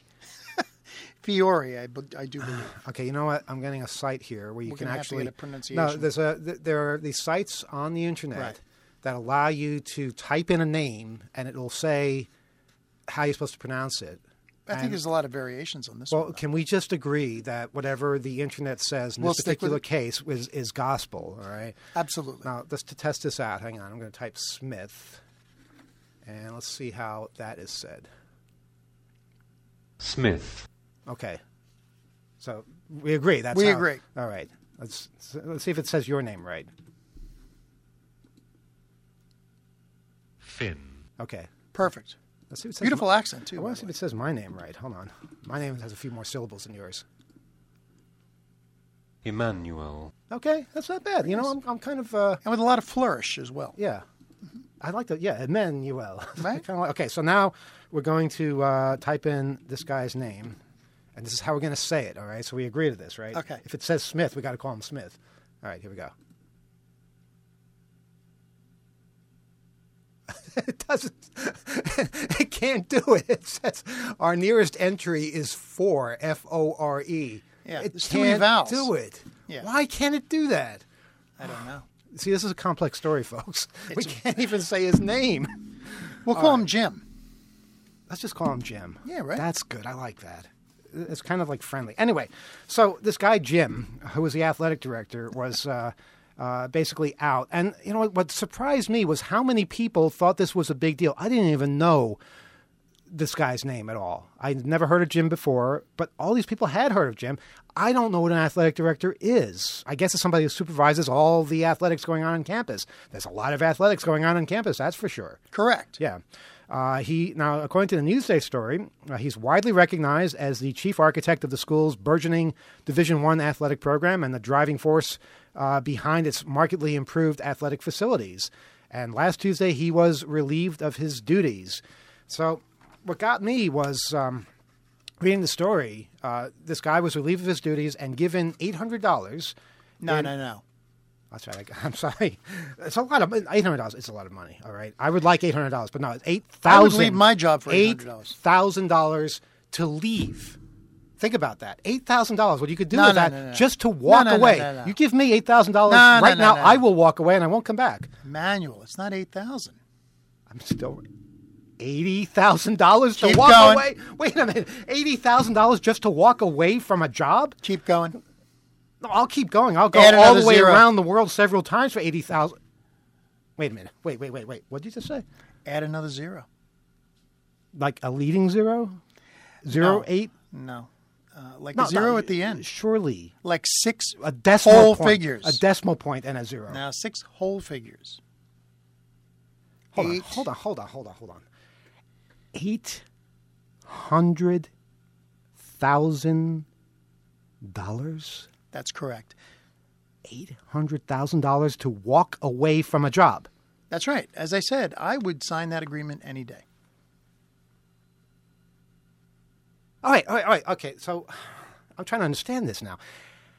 Fiore, I, be- I do believe. Okay, you know what? I'm getting a site here where you We're can gonna have to actually get a pronunciation. No, there's a th- there are these sites on the internet Right. that allow you to type in a name and it will say how you're supposed to pronounce it. I think And- there's a lot of variations on this Well, one. though. can we just agree that whatever the internet says in We'll this stick with particular it. case is, is gospel, all right? Absolutely. Now, just to test this out, hang on. I'm going to type Smith, and let's see how that is said. Smith. Okay. So we agree. That's We how- agree. All right. Let's let's see if it says your name right. Finn. Okay. Perfect. Let's see if it says Beautiful my- accent, too. I by want the to see if way. it says my name right. Hold on. My name has a few more syllables than yours. Emmanuel. Okay, that's not bad. You know, I'm I'm kind of uh, And with a lot of flourish as well. yeah. I like that. Yeah, Emmanuel. Right. Kinda like- okay, so now we're going to uh, type in this guy's name, and this is how we're going to say it. All right. So we agree to this, right? Okay. If it says Smith, we got to call him Smith. All right. Here we go. It doesn't. It can't do it. It says our nearest entry is four. F O R E. Yeah, It there's too many can't vowels. do it. Yeah. Why can't it do that? I don't know. See, this is a complex story, folks. we It's- can't even say his name. We'll call him Jim. Let's just call him Jim. Yeah, right. That's good. I like that. It's kind of like friendly. Anyway, so this guy, Jim, who was the athletic director, was uh, uh, basically out. And, you know, what, what surprised me was how many people thought this was a big deal. I didn't even know this guy's name at all. I'd never heard of Jim before, but all these people had heard of Jim. I don't know what an athletic director is. I guess it's somebody who supervises all the athletics going on on campus. There's a lot of athletics going on on campus, that's for sure. Correct. Yeah. Uh, he now, according to the Newsday story, uh, he's widely recognized as the chief architect of the school's burgeoning Division One athletic program and the driving force uh, behind its markedly improved athletic facilities. And last Tuesday, he was relieved of his duties. So, what got me was um, reading the story. Uh, this guy was relieved of his duties and given eight hundred dollars. No, in- no, no. That's right. I- I'm sorry. It's a lot of eight hundred dollars. It's a lot of money. All right. I would like eight hundred dollars, but no, it's eight I would thousand. leave my job for eight eight hundred dollars. thousand dollars to leave. Think about that. Eight thousand dollars. What you could do No, with no, that no, no. just to walk No, no, no, away. no, no. You give me eight thousand dollars No, no, right no, now. no. I will walk away and I won't come back. Manual. It's not eight thousand. I'm still eighty thousand dollars to Keep walk going. away. Wait a minute. Eighty thousand dollars just to walk away from a job? Keep going. No, I'll keep going. I'll go Add all another the way zero. around the world several times for eighty thousand. Wait a minute. Wait, wait, wait, wait. What did you just say? Add another zero. Like a leading zero? Zero No. eight? No. Uh, like No, a zero no, at the end. Surely. Like six A decimal whole point. figures. A decimal point and a zero. Now, six whole figures. Hold on, Eight. hold on, hold on, hold on, hold on. Eight hundred thousand dollars? That's correct. Eight hundred thousand dollars to walk away from a job. That's right. As I said, I would sign that agreement any day. All right, all right, all right. Okay, so I'm trying to understand this now.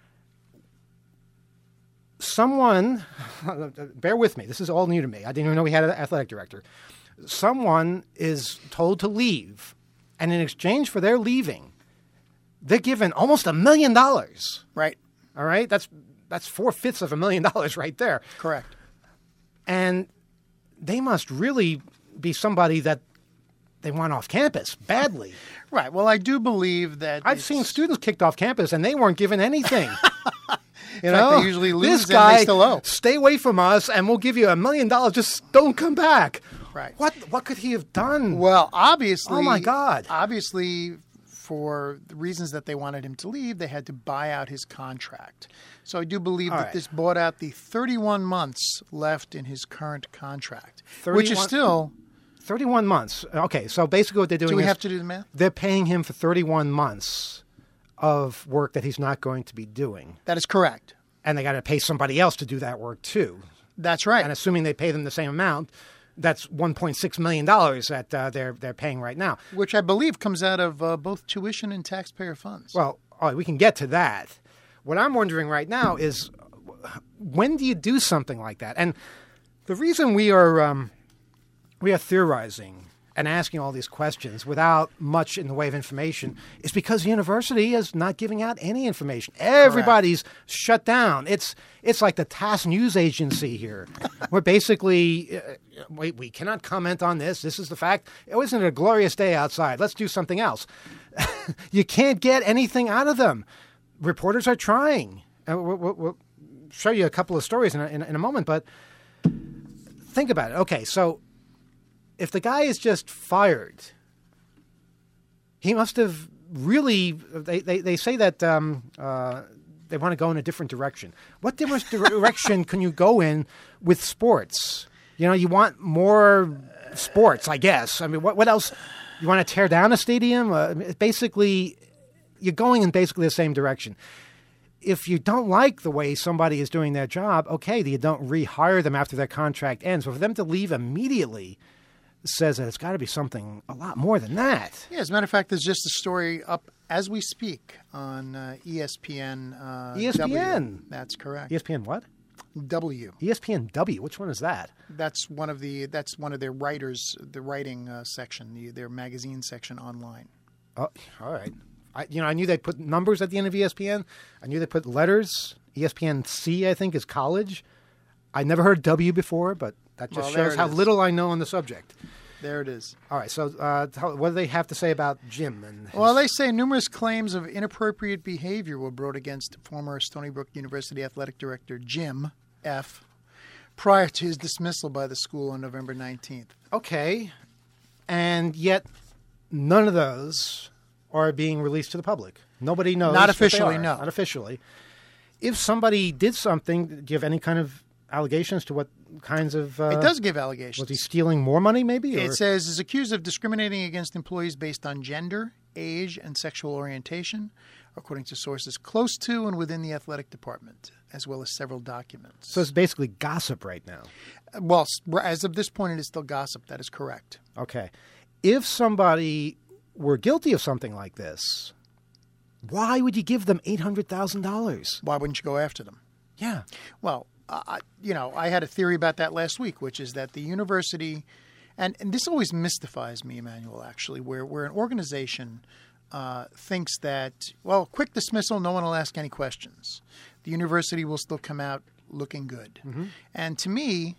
Someone, bear with me, this is all new to me. I didn't even know we had an athletic director. Someone is told to leave, and in exchange for their leaving, they're given almost a million dollars. Right. All right? That's that's four-fifths of a million dollars right there. Correct. And they must really be somebody that they want off campus badly. Right. Well, I do believe that I've it's- seen students kicked off campus, and they weren't given anything. You In fact, know, they usually lose this and they guy, still owe. stay away from us, and we'll give you a million dollars. Just don't come back. Right. What? What could he have done? Well, obviously. Oh, my God. Obviously, for the reasons that they wanted him to leave, they had to buy out his contract. So I do believe All that right. this bought out the thirty-one months left in his current contract, which is thirty-one still. thirty-one months. Okay, so basically what they're doing Do we is have to do the math? they're paying him for thirty-one months of work that he's not going to be doing. That is correct. And they got to pay somebody else to do that work, too. That's right. And assuming they pay them the same amount, that's one point six million dollars that uh, they're, they're paying right now. Which I believe comes out of uh, both tuition and taxpayer funds. Well, all right, we can get to that. What I'm wondering right now is, when do you do something like that? And the reason we are um, we are theorizing and asking all these questions without much in the way of information is because the university is not giving out any information. Everybody's shut down. It's it's like the TASS news agency here. We're basically, uh, we, we cannot comment on this. This is the fact. Oh, isn't it a glorious day outside? Let's do something else. You can't get anything out of them. Reporters are trying. Uh, we'll, we'll, we'll show you a couple of stories in a, in, a, in a moment, but think about it. Okay, so if the guy is just fired, he must have really, they, they, they say that um, uh, they want to go in a different direction. What different direction can you go in with sports? You know, you want more sports, I guess. I mean, what, what else? You want to tear down a stadium? Uh, basically, you're going in basically the same direction. If you don't like the way somebody is doing their job, okay, you don't rehire them after their contract ends. But for them to leave immediately says that it's got to be something a lot more than that. Yeah, as a matter of fact, there's just a story up as we speak on uh, E S P N. Uh, E S P N? W. That's correct. E S P N what? W. E S P N W. Which one is that? That's one of the. That's one of their writers, the writing uh, section, the, their magazine section online. Oh, all right. I, you know, I knew they put numbers at the end of E S P N. I knew they put letters. E S P N C, I think, is college. I never heard W before, but that just Well, there shows it how is. little I know on the subject. There it is. All right, so uh, how, what do they have to say about Jim? And his, Well, they say numerous claims of inappropriate behavior were brought against former Stony Brook University athletic director Jim F. prior to his dismissal by the school on November nineteenth. okay, and yet none of those are being released to the public. Nobody knows. Not what they officially, are. no. Not officially. If somebody did something, do you have any kind of allegations to what kinds of... Uh, It does give allegations. Was he stealing more money, maybe? Or? It says is accused of discriminating against employees based on gender, age, and sexual orientation, according to sources close to and within the athletic department, as well as several documents. So it's basically gossip right now. Well, as of this point, it is still gossip. That is correct. Okay. If somebody were guilty of something like this, why would you give them eight hundred thousand dollars? Why wouldn't you go after them? Yeah. Well, I, you know, I had a theory about that last week, which is that the university, and, and this always mystifies me, Emmanuel, actually, where, where an organization uh, thinks that, well, quick dismissal, no one will ask any questions. The university will still come out looking good. Mm-hmm. And to me,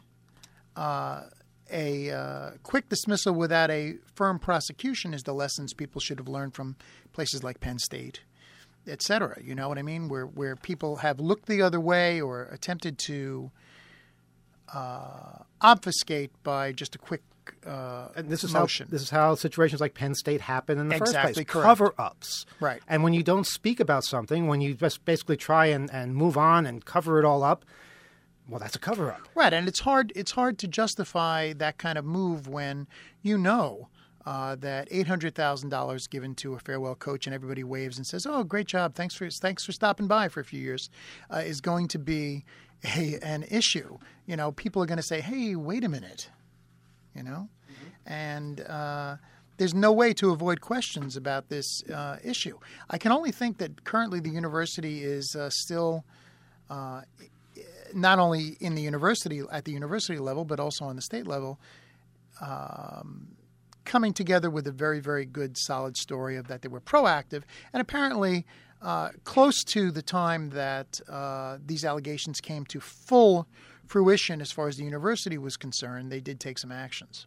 uh, a uh, quick dismissal without a firm prosecution is the lessons people should have learned from places like Penn State, et cetera. You know what I mean? Where where people have looked the other way or attempted to uh, obfuscate by just a quick uh, and this is motion. How, this is how situations like Penn State happen in the Exactly first place. correct. Cover-ups. Right. And when you don't speak about something, when you just basically try and, and move on and cover it all up, well, that's a cover-up. Right, and it's hard. It's hard to justify that kind of move when you know uh, that eight hundred thousand dollars given to a farewell coach and everybody waves and says, "Oh, great job! Thanks for thanks for stopping by for a few years," uh, is going to be a, an issue. You know, people are going to say, "Hey, wait a minute," you know, mm-hmm. and uh, there's no way to avoid questions about this uh, issue. I can only think that currently the university is uh, still. Uh, not only in the university, at the university level, but also on the state level, um, coming together with a very, very good, solid story of that they were proactive. And apparently, uh, close to the time that uh, these allegations came to full fruition as far as the university was concerned, they did take some actions.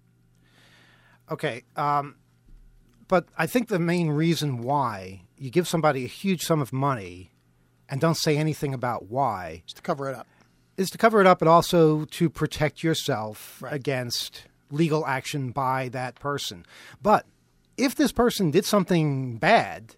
Okay. Um, but I think the main reason why you give somebody a huge sum of money and don't say anything about why. Just to cover it up. Is to cover it up, but also to protect yourself right. against legal action by that person. But if this person did something bad,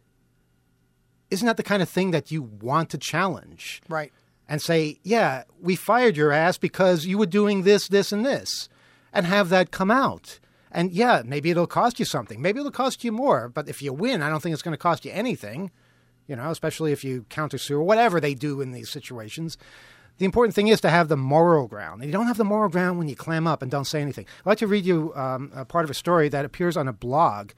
isn't that the kind of thing that you want to challenge? Right. And say, yeah, we fired your ass because you were doing this, this, and this. And have that come out. And yeah, maybe it'll cost you something. Maybe it'll cost you more. But if you win, I don't think it's going to cost you anything. You know, especially if you countersue or whatever they do in these situations. The important thing is to have the moral ground. And you don't have the moral ground when you clam up and don't say anything. I'd like to read you um, a part of a story that appears on a blog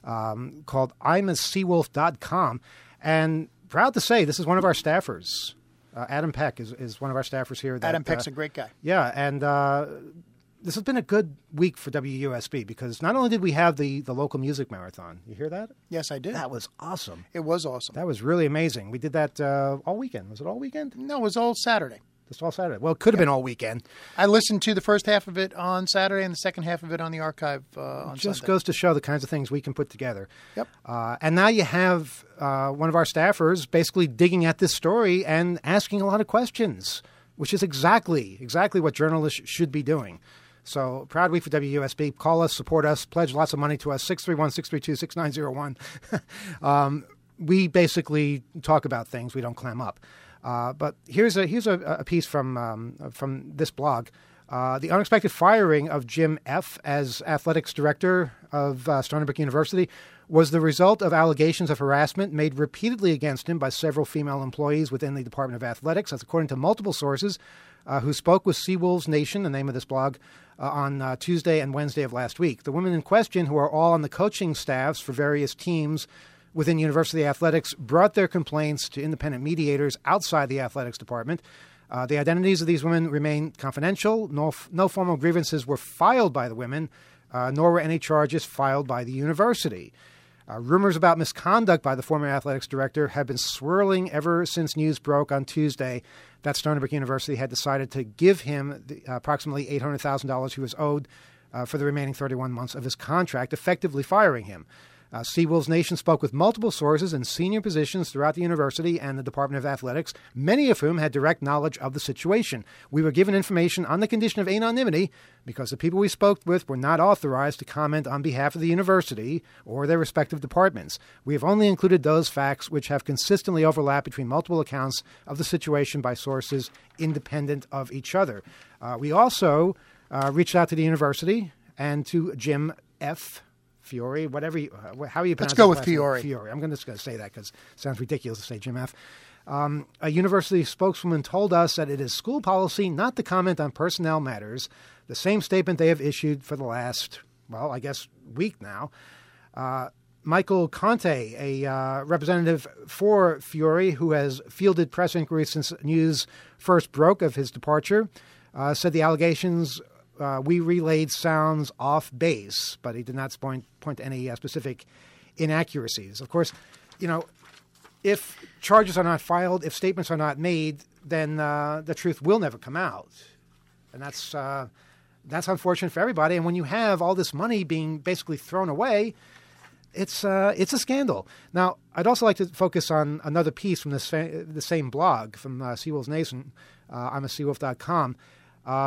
um, called I'm a Seawolf dot com. And proud to say, this is one of our staffers. Uh, Adam Peck is, is one of our staffers here. That, Adam Peck's uh, a great guy. Yeah, and uh, this has been a good week for W U S B because not only did we have the, the local music marathon. You hear that? Yes, I did. That was awesome. It was awesome. That was really amazing. We did that uh, all weekend. Was it all weekend? No, it was all Saturday. Just all Saturday. Well, it could have yeah. been all weekend. I listened to the first half of it on Saturday and the second half of it on the archive uh, on It just Sunday. goes to show the kinds of things we can put together. Yep. Uh, and now you have uh, one of our staffers basically digging at this story and asking a lot of questions, which is exactly, exactly what journalists should be doing. So, proud week for W U S B. Call us, support us, pledge lots of money to us, six three one, six three two, six nine zero one. um, we basically talk about things. We don't clam up. Uh, but here's a here's a, a piece from um, from this blog. Uh, the unexpected firing of Jim F. as athletics director of uh, Stony Brook University was the result of allegations of harassment made repeatedly against him by several female employees within the Department of Athletics. That's according to multiple sources uh, who spoke with Seawolves Nation, the name of this blog, uh, on uh, Tuesday and Wednesday of last week. The women in question, who are all on the coaching staffs for various teams within university athletics, brought their complaints to independent mediators outside the athletics department. Uh, the identities of these women remain confidential. No, no formal grievances were filed by the women, uh, nor were any charges filed by the university. Uh, rumors about misconduct by the former athletics director have been swirling ever since news broke on Tuesday that Stony Brook University had decided to give him the, uh, approximately eight hundred thousand dollars he was owed uh, for the remaining thirty-one months of his contract, effectively firing him. Uh, Seawolves Nation spoke with multiple sources in senior positions throughout the university and the Department of Athletics, many of whom had direct knowledge of the situation. We were given information on the condition of anonymity because the people we spoke with were not authorized to comment on behalf of the university or their respective departments. We have only included those facts which have consistently overlapped between multiple accounts of the situation by sources independent of each other. Uh, we also uh, reached out to the university and to Jim F. Fiore, whatever you, uh, how you pronounce Let's go his with last name? Fiore. Fiore. I'm just going to say that because it sounds ridiculous to say Jim F. Um, a university spokeswoman told us that it is school policy not to comment on personnel matters, the same statement they have issued for the last, well, I guess, week now. Uh, Michael Conte, a uh, representative for Fiore, who has fielded press inquiries since news first broke of his departure, uh, said the allegations Uh, we relayed sounds off base, but he did not point, point to any uh, specific inaccuracies. Of course, you know, if charges are not filed, if statements are not made, then uh, the truth will never come out. And that's uh, that's unfortunate for everybody. And when you have all this money being basically thrown away, it's uh, it's a scandal. Now, I'd also like to focus on another piece from the, sa- the same blog from uh, Seawolves Nation, uh, I'm a Seawolf dot com. Um,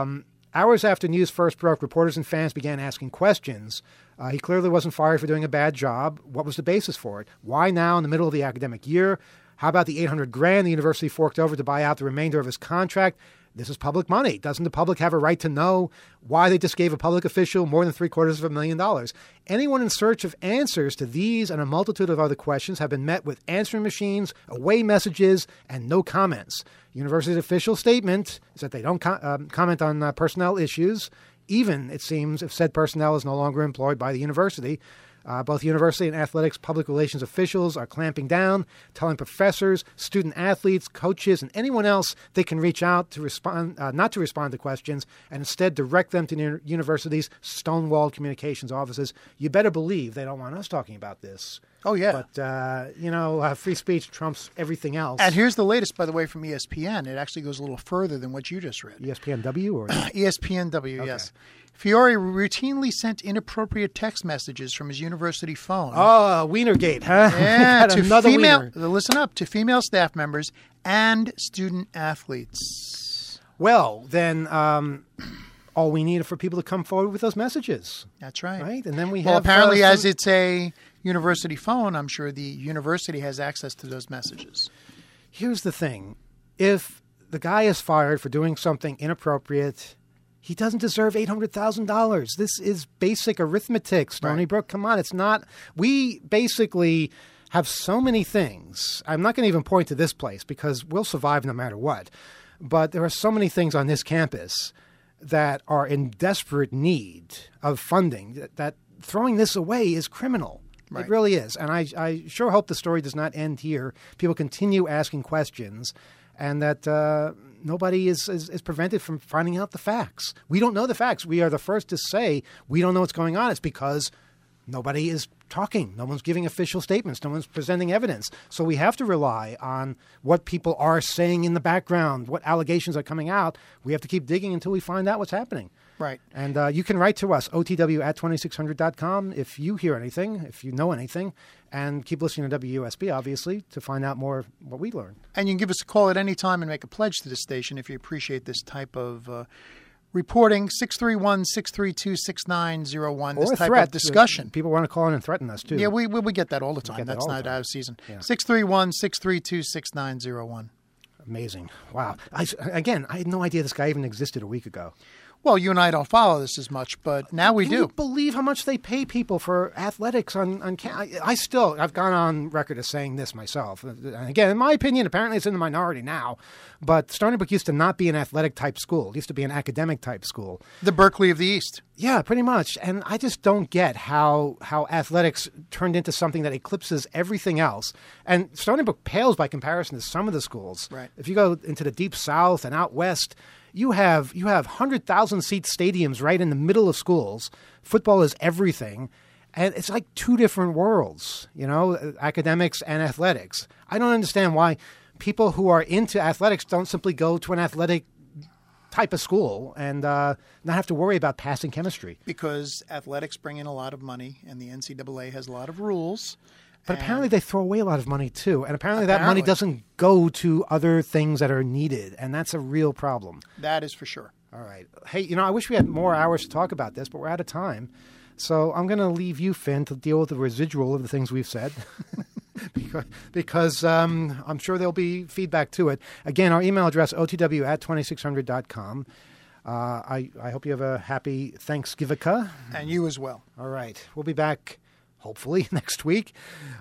Hours after news first broke, reporters and fans began asking questions. Uh, he clearly wasn't fired for doing a bad job. What was the basis for it? Why now in the middle of the academic year? How about the eight hundred grand the university forked over to buy out the remainder of his contract? This is public money. Doesn't the public have a right to know why they just gave a public official more than three quarters of a million dollars? Anyone in search of answers to these and a multitude of other questions have been met with answering machines, away messages, and no comments. University's official statement is that they don't com- um, comment on uh, personnel issues, even, it seems, if said personnel is no longer employed by the university. Uh, both university and athletics public relations officials are clamping down, telling professors, student athletes, coaches, and anyone else they can reach out to respond, uh, not to respond to questions, and instead direct them to the university's stonewalled communications offices. You better believe they don't want us talking about this. Oh, yeah. But, uh, you know, uh, free speech trumps everything else. And here's the latest, by the way, from E S P N. It actually goes a little further than what you just read. E S P N W? Or E S P N W, okay. Yes. Fiore routinely sent inappropriate text messages from his university phone. Oh, Wienergate, huh? Yeah, to another female, wiener. listen up, to female staff members and student athletes. Well, then um, all we need is for people to come forward with those messages. That's right. Right? And then we well, have... apparently, uh, some... as it's a university phone, I'm sure the university has access to those messages. Here's the thing. If the guy is fired for doing something inappropriate... he doesn't deserve eight hundred thousand dollars. This is basic arithmetic, Stony right. Brook. Come on, it's not. We basically have so many things. I'm not going to even point to this place because we'll survive no matter what. But there are so many things on this campus that are in desperate need of funding that, that throwing this away is criminal. Right. It really is. And I, I sure hope the story does not end here. People continue asking questions. And that uh, nobody is, is, is prevented from finding out the facts. We don't know the facts. We are the first to say we don't know what's going on. It's because nobody is talking. No one's giving official statements. No one's presenting evidence. So we have to rely on what people are saying in the background, what allegations are coming out. We have to keep digging until we find out what's happening. Right. And uh, you can write to us, O T W at twenty-six hundred dot com, if you hear anything, if you know anything. And keep listening to W U S B, obviously, to find out more what we learned. And you can give us a call at any time and make a pledge to this station if you appreciate this type of uh, reporting. six three one, six three two, six nine zero one. This or type threat. of discussion. People want to call in and threaten us, too. Yeah, we, we, we get that all the time. that That's all the not time. out of season. Yeah. six three one, six three two, six nine zero one. Amazing. Wow. I, again, I had no idea this guy even existed a week ago. Well, you and I don't follow this as much, but now we Can do. you believe how much they pay people for athletics on, on I, I still, I've gone on record as saying this myself. And again, in my opinion, apparently it's in the minority now, but Stony Brook used to not be an athletic type school. It used to be an academic type school. The Berkeley of the East. Yeah, pretty much. And I just don't get how how athletics turned into something that eclipses everything else. And Stony Brook pales by comparison to some of the schools. Right. If you go into the deep south and out west, you have you have one hundred thousand seat stadiums right in the middle of schools. Football is everything. And it's like two different worlds, you know, academics and athletics. I don't understand why people who are into athletics don't simply go to an athletic type of school and uh, not have to worry about passing chemistry. Because athletics bring in a lot of money, and the N C double A has a lot of rules. But and apparently they throw away a lot of money, too. And apparently, that money Apparently. doesn't go to other things that are needed. And that's a real problem. That is for sure. All right. Hey, you know, I wish we had more hours to talk about this, but we're out of time. So I'm going to leave you, Finn, to deal with the residual of the things we've said. because because um, I'm sure there'll be feedback to it. Again, our email address, O T W at twenty-six hundred dot com. Uh, I, I hope you have a happy Thanksgiving. And you as well. All right. We'll be back, hopefully, next week.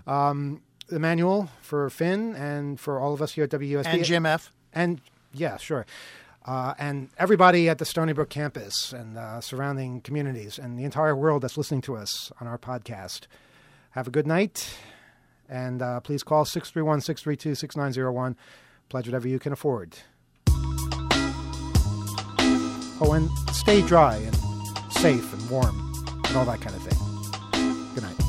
Um, the manual for Finn and for all of us here at W U S B. And Jim F. And, yeah, sure. Uh, and everybody at the Stony Brook campus and uh, surrounding communities and the entire world that's listening to us on our podcast. Have a good night. And uh, please call six three one, six three two, six nine zero one. Pledge whatever you can afford. Oh, and stay dry and safe and warm and all that kind of thing. Good night.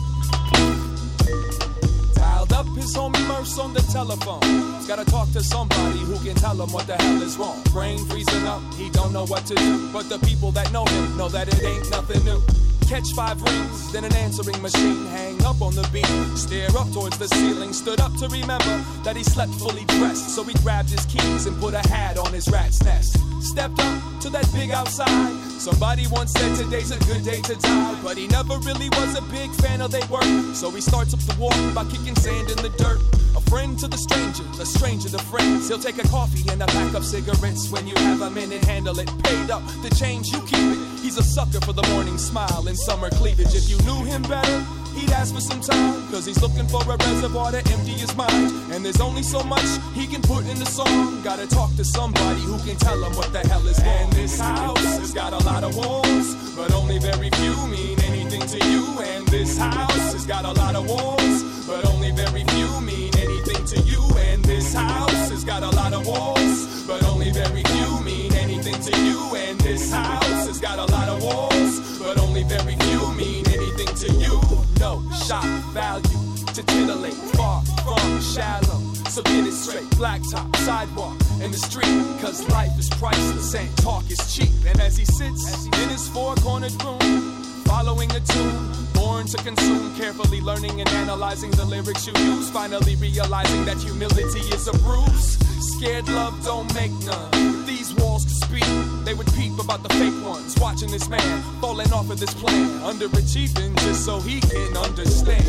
Dialed up his homie Merce on the telephone. He's gotta talk to somebody who can tell him what the hell is wrong. Brain freezing up, he don't know what to do. But the people that know him know that it ain't nothing new. Catch five rings, then an answering machine. Hang up on the beam, stare up towards the ceiling. Stood up to remember that he slept fully dressed. So he grabbed his keys and put a hat on his rat's nest. stepped up to that big outside. Somebody once said today's a good day to die, but he never really was a big fan of their work. So he starts up the walk by kicking sand in the dirt. A friend to the strangers, a stranger to friends. He'll take a coffee and a pack of cigarettes. When you have a minute, handle it. Paid up, the change, you keep it. He's a sucker for the morning smile and summer cleavage. If you knew him better, he'd ask for some time, cause he's looking for a reservoir to empty his mind. And there's only so much he can put in the song. Gotta talk to somebody who can tell him what the hell is wrong. And this house has got a lot of walls, but only very few mean anything to you. And this house has got a lot of walls, but only very few mean anything to you. And this house has got a lot of walls, but only very few mean anything to you. And this house has got a lot of walls, but only very few mean anything to you. No shock value to titillate, far from shallow. So get it straight, blacktop, sidewalk, and the street. Cause life is priceless and talk is cheap. And as he sits in his four-cornered room, following a tune, born to consume, carefully learning and analyzing the lyrics you use, finally realizing that humility is a bruise. Scared love don't make none. If these walls could speak, they would peep about the fake ones. Watching this man falling off of this plan, underachieving just so he can understand.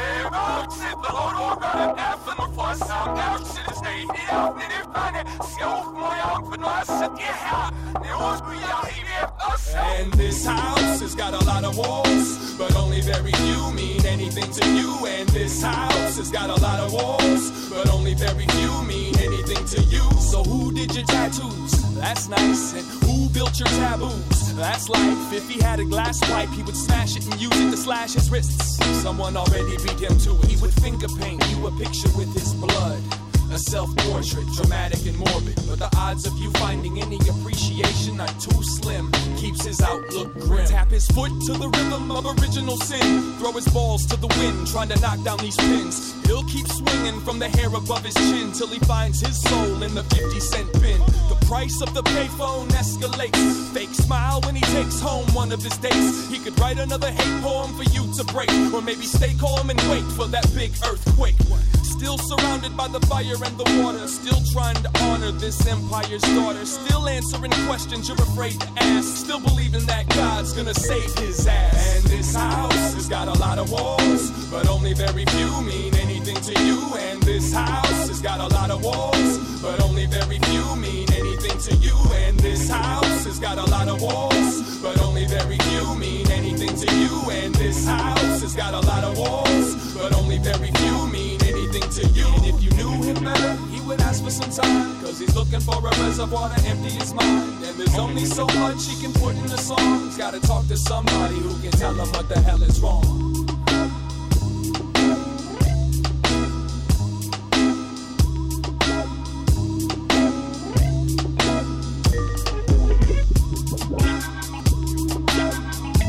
And this house has got a lot of walls, but only very few mean anything to you. And this house has got a lot of walls, but only very few mean anything to you. So who did your tattoos? That's nice. And who built your taboos? That's life. If he had a glass pipe, he would smash it and use it to slash his wrists. Someone already beat him to it. He would finger paint you a picture with his blood. A self-portrait, dramatic and morbid. But the odds of you finding any appreciation are too slim. Keeps his outlook grim. Tap his foot to the rhythm of original sin. Throw his balls to the wind, trying to knock down these pins. He'll keep swinging from the hair above his chin till he finds his soul in the fifty cent bin. The price of the payphone escalates. Fake smile when he takes home one of his dates. He could write another hate poem for you to break, or maybe stay calm and wait for that big earthquake. Still surrounded by the fire and the water, still trying to honor this empire's daughter, still answering questions you're afraid to ask, still believing that God's gonna save his ass. And this house has got a lot of walls, but only very few mean anything to you. And this house has got a lot of walls, but only very few mean anything to you. And this house has got a lot of walls, but only very few mean anything to you. And this house has got a lot of walls, but only very few mean anything to you. And if you knew him better, he would ask for some time, cause he's looking for a reservoir to empty his mind. And there's only so much he can put in the song. He's gotta talk to somebody who can tell him what the hell is wrong.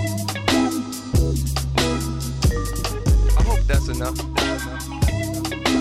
I hope that's enough. That's enough.